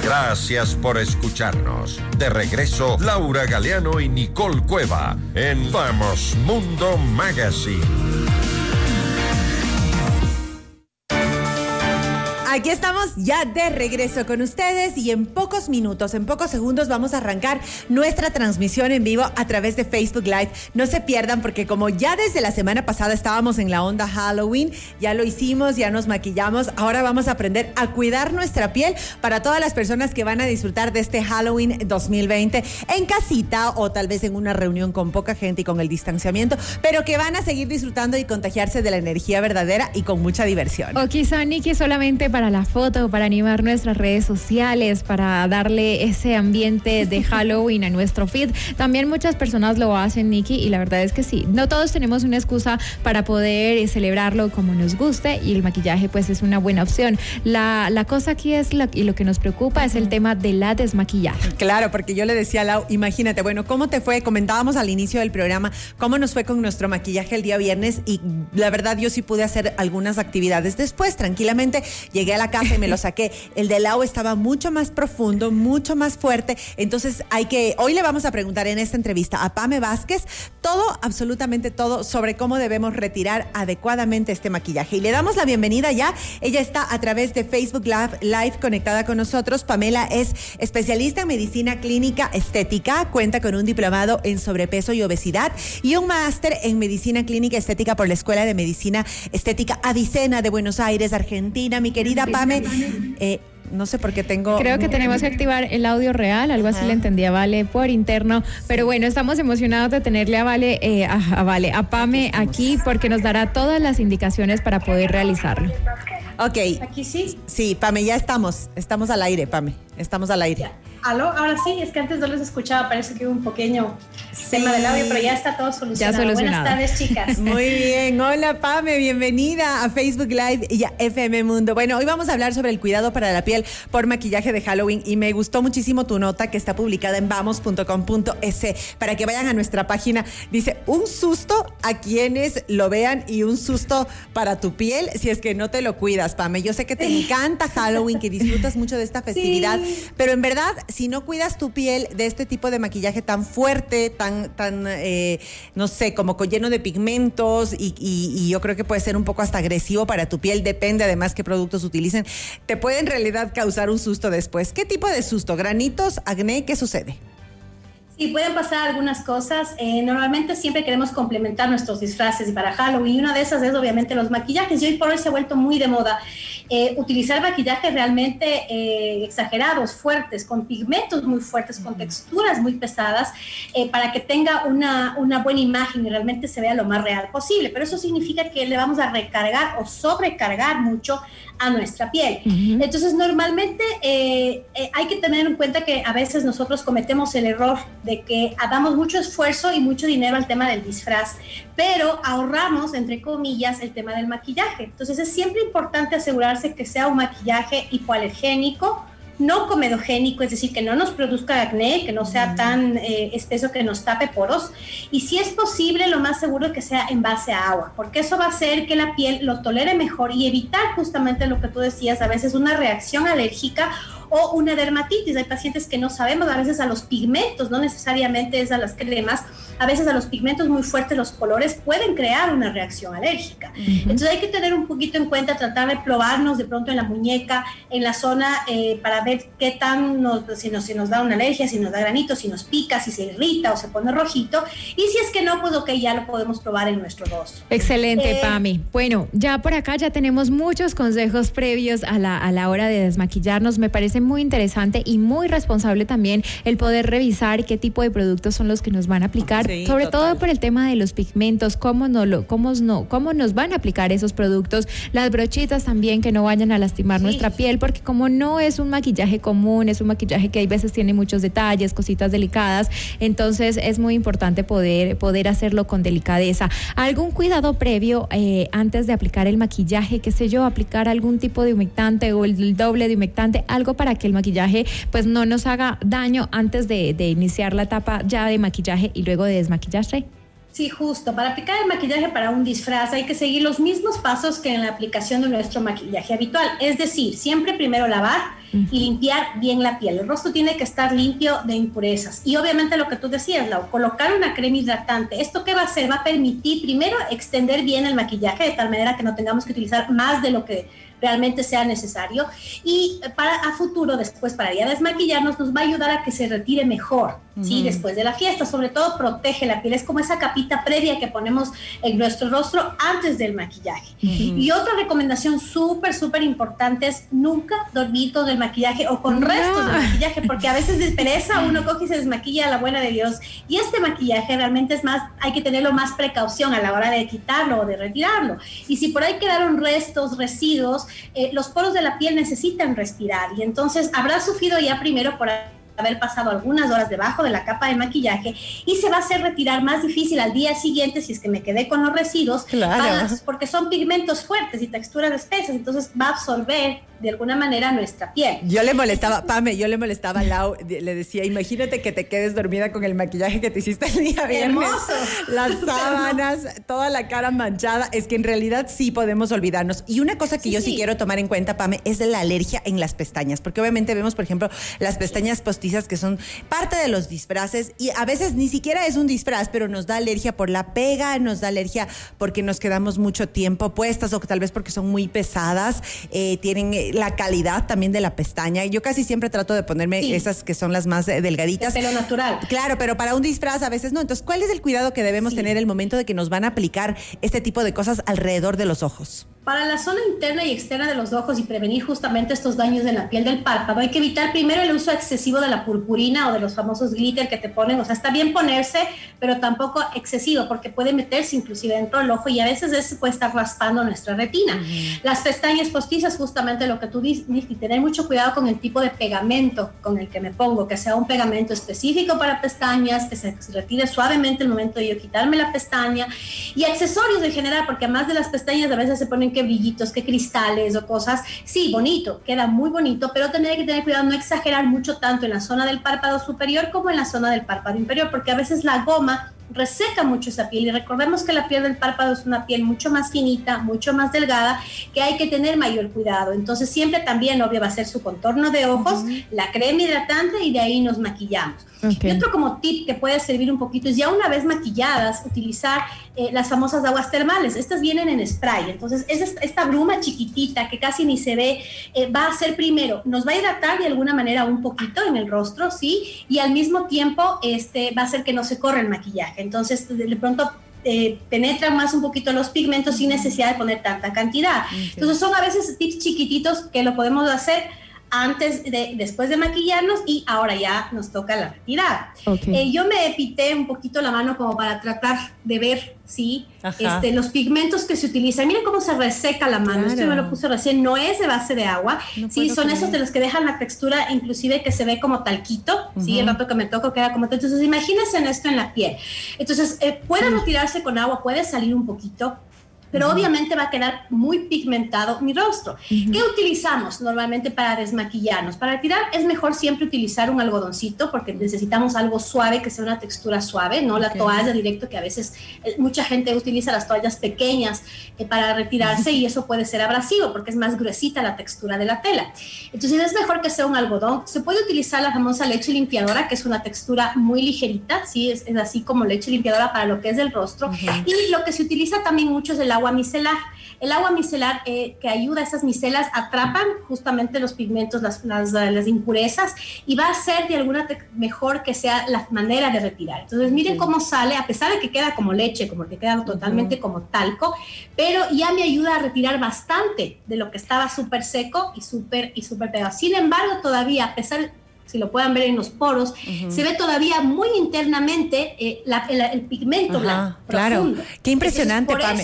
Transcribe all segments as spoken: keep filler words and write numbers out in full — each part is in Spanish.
Gracias por escucharnos. De regreso, Laura Galeano y Nicole Cueva en Vamos Mundo Magazine. Aquí estamos ya de regreso con ustedes y en pocos minutos, en pocos segundos vamos a arrancar nuestra transmisión en vivo a través de Facebook Live. No se pierdan porque como ya desde la semana pasada estábamos en la onda Halloween, ya lo hicimos, ya nos maquillamos, ahora vamos a aprender a cuidar nuestra piel para todas las personas que van a disfrutar de este Halloween dos mil veinte en casita o tal vez en una reunión con poca gente y con el distanciamiento, pero que van a seguir disfrutando y contagiarse de la energía verdadera y con mucha diversión. O quizá, Nikki, solamente para la foto, para animar nuestras redes sociales, para darle ese ambiente de Halloween a nuestro feed. También muchas personas lo hacen, Nikki, y la verdad es que sí. No todos tenemos una excusa para poder celebrarlo como nos guste y el maquillaje pues es una buena opción. La, la cosa aquí es, la, y lo que nos preocupa es el tema de la desmaquillada. Claro, porque yo le decía a Lau, imagínate, bueno, ¿cómo te fue? Comentábamos al inicio del programa cómo nos fue con nuestro maquillaje el día viernes y la verdad yo sí pude hacer algunas actividades después, tranquilamente llegué a la casa y me lo saqué. El de Lau estaba mucho más profundo, mucho más fuerte. Entonces hay que, hoy le vamos a preguntar en esta entrevista a Pame Vázquez todo, absolutamente todo sobre cómo debemos retirar adecuadamente este maquillaje. Y le damos la bienvenida ya. Ella está a través de Facebook Live, Live conectada con nosotros. Pamela es especialista en medicina clínica estética, cuenta con un diplomado en sobrepeso y obesidad y un máster en medicina clínica estética por la Escuela de Medicina Estética Avicena de Buenos Aires, Argentina. Mi querida Pame, eh, no sé por qué tengo... Creo que tenemos que activar el audio real, algo así Ajá. le entendí a Vale por interno, pero bueno, estamos emocionados de tenerle a Vale, eh, a, a Vale, a Pame aquí porque nos dará todas las indicaciones para poder realizarlo. Ok. Aquí sí. Sí, Pame, ya estamos, estamos al aire, Pame, estamos al aire. Ya. ¿Aló? Ahora sí, es que antes no les escuchaba, parece que hubo un pequeño sí. tema del audio, pero ya está todo solucionado. Ya solucionado. Buenas tardes, chicas. Muy bien, hola Pame, bienvenida a Facebook Live y a F M Mundo. Bueno, hoy vamos a hablar sobre el cuidado para la piel por maquillaje de Halloween y me gustó muchísimo tu nota que está publicada en vamos punto com punto es para que vayan a nuestra página. Dice, un susto a quienes lo vean y un susto para tu piel si es que no te lo cuidas, Pame. Yo sé que te encanta Halloween, que disfrutas mucho de esta festividad, sí. pero en verdad, si no cuidas tu piel de este tipo de maquillaje tan fuerte, tan, tan eh, no sé, como lleno de pigmentos y, y, y yo creo que puede ser un poco hasta agresivo para tu piel, depende además qué productos utilicen, te puede en realidad causar un susto después. ¿Qué tipo de susto? ¿Granitos? ¿Acné? ¿Qué sucede? Sí, pueden pasar algunas cosas. Eh, normalmente siempre queremos complementar nuestros disfraces y para Halloween, y una de esas es obviamente los maquillajes. Y hoy por hoy se ha vuelto muy de moda eh, utilizar maquillajes realmente eh, exagerados, fuertes, con pigmentos muy fuertes, con texturas muy pesadas, eh, para que tenga una, una buena imagen y realmente se vea lo más real posible. Pero eso significa que le vamos a recargar o sobrecargar mucho a nuestra piel. Uh-huh. Entonces, normalmente eh, eh, hay que tener en cuenta que a veces nosotros cometemos el error de que damos mucho esfuerzo y mucho dinero al tema del disfraz, pero ahorramos, entre comillas, el tema del maquillaje. Entonces, es siempre importante asegurarse que sea un maquillaje hipoalergénico, no comedogénico, es decir, que no nos produzca acné, que no sea tan eh, espeso que nos tape poros, y si es posible, lo más seguro es que sea en base a agua, porque eso va a hacer que la piel lo tolere mejor y evitar justamente lo que tú decías, a veces una reacción alérgica o una dermatitis. Hay pacientes que no sabemos, a veces a los pigmentos, no necesariamente es a las cremas, a veces a los pigmentos muy fuertes, los colores pueden crear una reacción alérgica. Uh-huh. Entonces hay que tener un poquito en cuenta, tratar de probarnos de pronto en la muñeca, en la zona, eh, para ver qué tan, nos, si, nos, si nos da una alergia, si nos da granito, si nos pica, si se irrita o se pone rojito. Y si es que no, pues ok, ya lo podemos probar en nuestro rostro. Excelente, eh, Pami. Bueno, ya por acá ya tenemos muchos consejos previos a la, a la hora de desmaquillarnos. Me parece muy interesante y muy responsable también el poder revisar qué tipo de productos son los que nos van a aplicar, sí, sobre total. Todo por el tema de los pigmentos, cómo, no lo, cómo, no, cómo nos van a aplicar esos productos, las brochitas también que no vayan a lastimar sí. nuestra piel, porque como no es un maquillaje común, es un maquillaje que hay veces tiene muchos detalles, cositas delicadas, entonces es muy importante poder, poder hacerlo con delicadeza. ¿Algún cuidado previo eh, antes de aplicar el maquillaje? Qué sé yo, aplicar algún tipo de humectante o el doble de humectante, algo para que el maquillaje pues no nos haga daño antes de, de iniciar la etapa ya de maquillaje y luego de desmaquillaje. Sí, justo. Para aplicar el maquillaje para un disfraz hay que seguir los mismos pasos que en la aplicación de nuestro maquillaje habitual. Es decir, siempre primero lavar uh-huh. y limpiar bien la piel. El rostro tiene que estar limpio de impurezas. Y obviamente lo que tú decías, Lau, colocar una crema hidratante. ¿Esto qué va a hacer? Va a permitir primero extender bien el maquillaje de tal manera que no tengamos que utilizar más de lo que realmente sea necesario, y para a futuro, después para ya desmaquillarnos, nos va a ayudar a que se retire mejor, uh-huh. ¿sí? Después de la fiesta. Sobre todo protege la piel, es como esa capita previa que ponemos en nuestro rostro antes del maquillaje. Uh-huh. Y otra recomendación súper, súper importante es nunca dormir con el maquillaje o con no. restos del maquillaje, porque a veces de pereza uno coge y se desmaquilla a la buena de Dios, y este maquillaje realmente es más, hay que tenerlo más precaución a la hora de quitarlo o de retirarlo, y si por ahí quedaron restos, residuos, Eh, los poros de la piel necesitan respirar, y entonces habrá sufrido ya primero por haber pasado algunas horas debajo de la capa de maquillaje, y se va a hacer retirar más difícil al día siguiente si es que me quedé con los residuos, claro. a, porque son pigmentos fuertes y texturas espesas, entonces va a absorber de alguna manera nuestra piel. Yo le molestaba, Pame, yo le molestaba a Lau, le decía, imagínate que te quedes dormida con el maquillaje que te hiciste el día viernes. Hermoso. Las sábanas, toda la cara manchada. Es que en realidad sí podemos olvidarnos. Y una cosa que sí, yo sí, sí quiero tomar en cuenta, Pame, es de la alergia en las pestañas, porque obviamente vemos, por ejemplo, las pestañas postizas que son parte de los disfraces, y a veces ni siquiera es un disfraz, pero nos da alergia por la pega, nos da alergia porque nos quedamos mucho tiempo puestas, o tal vez porque son muy pesadas, eh, tienen la calidad también de la pestaña. Yo casi siempre trato de ponerme sí. esas que son las más eh, delgaditas. De pelo natural. Claro, pero para un disfraz a veces no. Entonces, ¿cuál es el cuidado que debemos sí. tener el momento de que nos van a aplicar este tipo de cosas alrededor de los ojos? Para la zona interna y externa de los ojos y prevenir justamente estos daños en la piel del párpado, hay que evitar primero el uso excesivo de la purpurina o de los famosos glitter que te ponen. O sea, está bien ponerse, pero tampoco excesivo, porque puede meterse inclusive dentro del ojo, y a veces eso puede estar raspando nuestra retina. Uh-huh. Las pestañas postizas, justamente lo que tú dices, y tener mucho cuidado con el tipo de pegamento con el que me pongo, que sea un pegamento específico para pestañas, que se retire suavemente el momento de yo quitarme la pestaña, y accesorios en general, porque además de las pestañas a veces se ponen que brillitos, que cristales o cosas. Sí, bonito, queda muy bonito, pero tener que tener cuidado, no exagerar mucho tanto en la zona del párpado superior como en la zona del párpado inferior, porque a veces la goma reseca mucho esa piel, y recordemos que la piel del párpado es una piel mucho más finita, mucho más delgada, que hay que tener mayor cuidado. Entonces siempre también, obvio, va a ser su contorno de ojos, uh-huh. la crema hidratante, y de ahí nos maquillamos. Okay. Y otro como tip que puede servir un poquito es, ya una vez maquilladas, utilizar eh, las famosas aguas termales. Estas vienen en spray, entonces es esta, esta bruma chiquitita que casi ni se ve, eh, va a hacer primero, nos va a hidratar de alguna manera un poquito en el rostro, ¿sí? Y al mismo tiempo este, va a hacer que no se corra el maquillaje. Entonces, de pronto eh, penetran más un poquito los pigmentos sin necesidad de poner tanta cantidad. Okay. Entonces, son a veces tips chiquititos que lo podemos hacer antes de, después de maquillarnos, y ahora ya nos toca la retirada. Okay. Eh, yo me pité un poquito la mano como para tratar de ver, sí, este, los pigmentos que se utilizan. Miren cómo se reseca la mano. Claro. Esto me lo puse recién, no es de base de agua, no sí, son creer. Esos de los que dejan la textura, inclusive que se ve como talquito, uh-huh. sí, el rato que me toco queda como talquito. Entonces, imagínense en esto en la piel. Entonces, eh, puede sí. retirarse con agua, puede salir un poquito, pero uh-huh. obviamente va a quedar muy pigmentado mi rostro. Uh-huh. ¿Qué utilizamos normalmente para desmaquillarnos? Para retirar es mejor siempre utilizar un algodoncito, porque necesitamos algo suave, que sea una textura suave, no okay. la toalla directo, que a veces eh, mucha gente utiliza las toallas pequeñas eh, para retirarse, uh-huh. y eso puede ser abrasivo porque es más gruesita la textura de la tela. Entonces es mejor que sea un algodón. Se puede utilizar la famosa leche limpiadora, que es una textura muy ligerita, ¿sí? es, es así como leche limpiadora para lo que es el rostro. Uh-huh. Y lo que se utiliza también mucho es el agua agua micelar. El agua micelar eh, que ayuda a esas micelas, atrapan justamente los pigmentos, las, las, las impurezas, y va a ser de alguna te- mejor que sea la manera de retirar. Entonces miren cómo sale, a pesar de que queda como leche, como que queda totalmente uh-huh. como talco, pero ya me ayuda a retirar bastante de lo que estaba súper seco y súper y súper pegado. Sin embargo, todavía, a pesar, si lo puedan ver en los poros, uh-huh. se ve todavía muy internamente eh, la, el, el pigmento Ajá, blanco, claro. profundo. Qué impresionante, Entonces, por Pame. eso,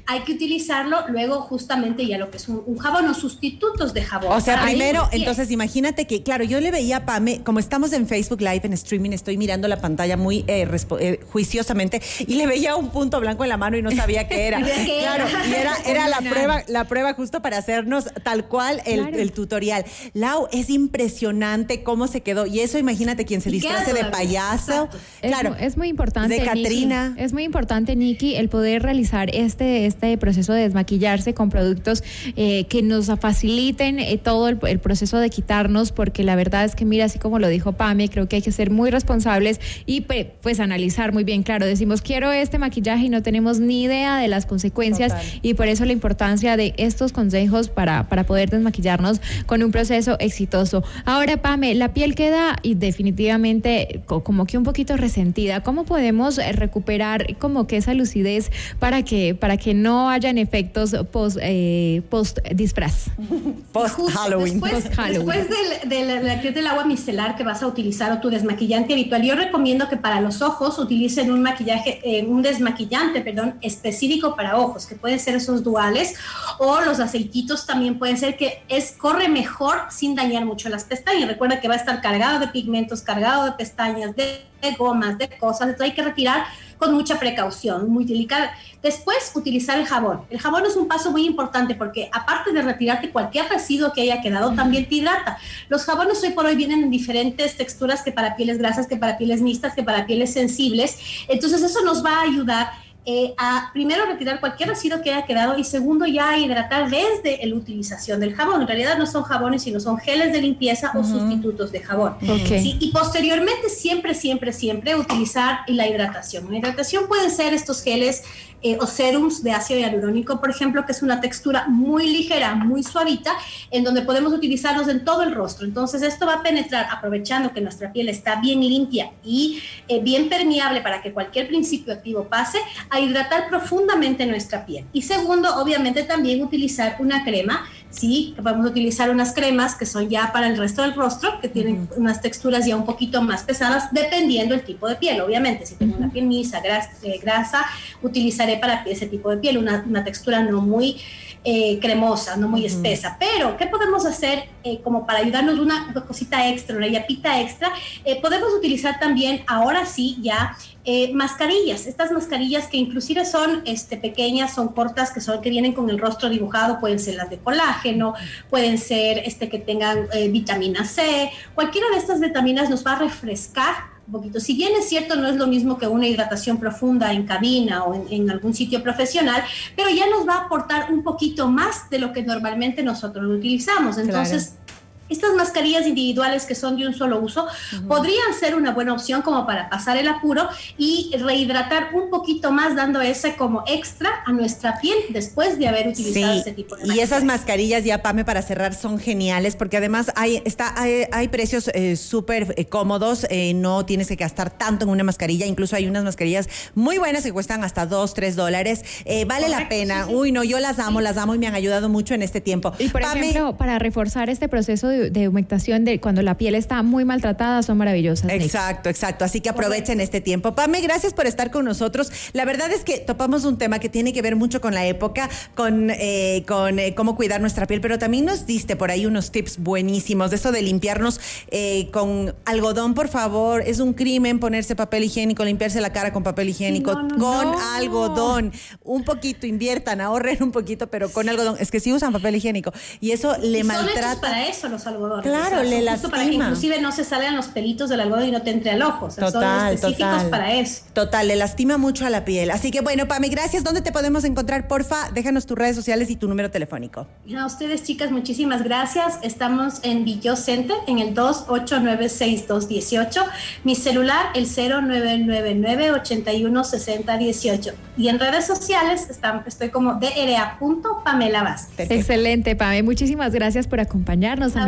hay que utilizarlo luego justamente ya lo que es un, un jabón o sustitutos de jabón. O sea, Ahí, primero, bien. entonces imagínate que, claro, yo le veía a Pame, como estamos en Facebook Live, en streaming, estoy mirando la pantalla muy eh, respo- eh, juiciosamente y le veía un punto blanco en la mano y no sabía qué era. ¿Qué Claro, era? y era, era la prueba, la prueba justo para hacernos tal cual el, Claro. el tutorial. Lau, es impresionante cómo se quedó. Y eso, imagínate quien se Y queda disfrace de todavía, payaso. exacto. Claro, Es, mu- es muy importante. de Nikki. Catrina. Es muy importante, Nikki, el poder realizar este, este proceso de desmaquillarse con productos eh, que nos faciliten eh, todo el, el proceso de quitarnos, porque la verdad es que, mira, así como lo dijo Pame, creo que hay que ser muy responsables y pe- pues analizar muy bien. Claro, decimos quiero este maquillaje y no tenemos ni idea de las consecuencias. Total. Y por eso la importancia de estos consejos para, para poder desmaquillarnos con un proceso exitoso. Ahora, Pame, la piel queda y definitivamente co- como que un poquito resentida. ¿Cómo podemos eh, recuperar como que esa lucidez para que, para que no hayan efectos post, eh, post disfraz? post Justo, Halloween. Después, Post-Halloween. después del, del, la que es del agua micelar que vas a utilizar o tu desmaquillante habitual, yo recomiendo que para los ojos utilicen un maquillaje, eh, un desmaquillante, perdón, específico para ojos, que pueden ser esos duales, o los aceititos también pueden ser, que es corre mejor sin dañar mucho las pestañas. Recuerda que va a estar cargado de pigmentos, cargado de pestañas, de, de gomas, de cosas, entonces hay que retirar con mucha precaución, muy delicada. Después, utilizar el jabón. El jabón es un paso muy importante porque aparte de retirarte cualquier residuo que haya quedado, también te hidrata. Los jabones hoy por hoy vienen en diferentes texturas, que para pieles grasas, que para pieles mixtas, que para pieles sensibles. Entonces eso nos va a ayudar Eh, a primero retirar cualquier residuo que haya quedado y segundo ya a hidratar desde la utilización del jabón. En realidad no son jabones, sino son geles de limpieza uh-huh. o sustitutos de jabón. Okay. ¿Sí? Y posteriormente siempre, siempre, siempre utilizar la hidratación. La hidratación pueden ser estos geles eh, o serums de ácido hialurónico, por ejemplo, que es una textura muy ligera, muy suavita, en donde podemos utilizarlos en todo el rostro. Entonces esto va a penetrar, aprovechando que nuestra piel está bien limpia y eh, bien permeable para que cualquier principio activo pase, a hidratar profundamente nuestra piel. Y segundo, obviamente también utilizar una crema, sí, que podemos utilizar unas cremas que son ya para el resto del rostro, que tienen uh-huh. unas texturas ya un poquito más pesadas, dependiendo del tipo de piel. Obviamente, si tengo uh-huh. una piel lisa, grasa, eh, grasa, utilizaré para ese tipo de piel una, una textura no muy eh, cremosa, no muy uh-huh. espesa. Pero, ¿qué podemos hacer eh, como para ayudarnos una cosita extra, una yapita extra? Eh, podemos utilizar también, ahora sí, ya Eh, mascarillas, estas mascarillas que inclusive son este, pequeñas, son cortas, que son que vienen con el rostro dibujado, pueden ser las de colágeno, pueden ser este, que tengan eh, vitamina C, cualquiera de estas vitaminas nos va a refrescar un poquito. Si bien es cierto, no es lo mismo que una hidratación profunda en cabina o en, en algún sitio profesional, pero ya nos va a aportar un poquito más de lo que normalmente nosotros utilizamos. Entonces, claro, estas mascarillas individuales que son de un solo uso uh-huh. podrían ser una buena opción como para pasar el apuro y rehidratar un poquito más, dando ese como extra a nuestra piel después de haber utilizado sí, este tipo de maquillaje. Y esas mascarillas, ya Pame, para cerrar, son geniales porque además hay, está, hay, hay precios eh, súper eh, cómodos, eh, no tienes que gastar tanto en una mascarilla, incluso hay unas mascarillas muy buenas que cuestan hasta dos, tres dólares, eh, vale Correcto, la pena, sí, sí. uy no, yo las amo, sí. las amo y me han ayudado mucho en este tiempo. Y por Pame, ejemplo, para reforzar este proceso de de humectación de cuando la piel está muy maltratada, son maravillosas. Exacto, Nick. exacto. Así que aprovechen este tiempo. Pame, gracias por estar con nosotros. La verdad es que topamos un tema que tiene que ver mucho con la época, con, eh, con eh, cómo cuidar nuestra piel, pero también nos diste por ahí unos tips buenísimos de eso de limpiarnos eh, con algodón, por favor. Es un crimen ponerse papel higiénico, limpiarse la cara con papel higiénico, no, no, con no. algodón. Un poquito, inviertan, ahorren un poquito, pero con algodón. Es que sí usan papel higiénico y eso le y maltrata. Son hechos para eso los algodones. Claro, o sea, le lastima. Para que inclusive no se salgan los pelitos del algodón y no te entre al ojo. O sea, total, son específicos total. para eso. Total, le lastima mucho a la piel. Así que bueno, Pame, gracias. ¿Dónde te podemos encontrar? Porfa, déjanos tus redes sociales y tu número telefónico. A ustedes, chicas, muchísimas gracias. Estamos en Billo Center, en el dos ocho nueve seis dos uno ocho. Mi celular, el cero nueve nueve nueve ocho uno seis cero uno ocho. Y en redes sociales está, estoy como D R A punto Pamela Vázquez. Excelente, Pame. Muchísimas gracias por acompañarnos. También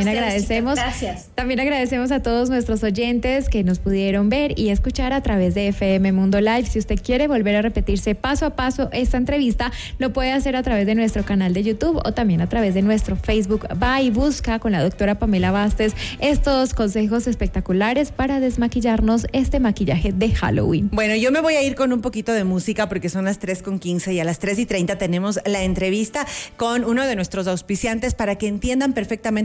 también ustedes, agradecemos. chicas. Gracias. También agradecemos a todos nuestros oyentes que nos pudieron ver y escuchar a través de F M Mundo Live. Si usted quiere volver a repetirse paso a paso esta entrevista, lo puede hacer a través de nuestro canal de YouTube o también a través de nuestro Facebook. Va y busca con la doctora Pamela Vázquez estos consejos espectaculares para desmaquillarnos este maquillaje de Halloween. Bueno, yo me voy a ir con un poquito de música porque son las tres con quince y a las tres y treinta tenemos la entrevista con uno de nuestros auspiciantes para que entiendan perfectamente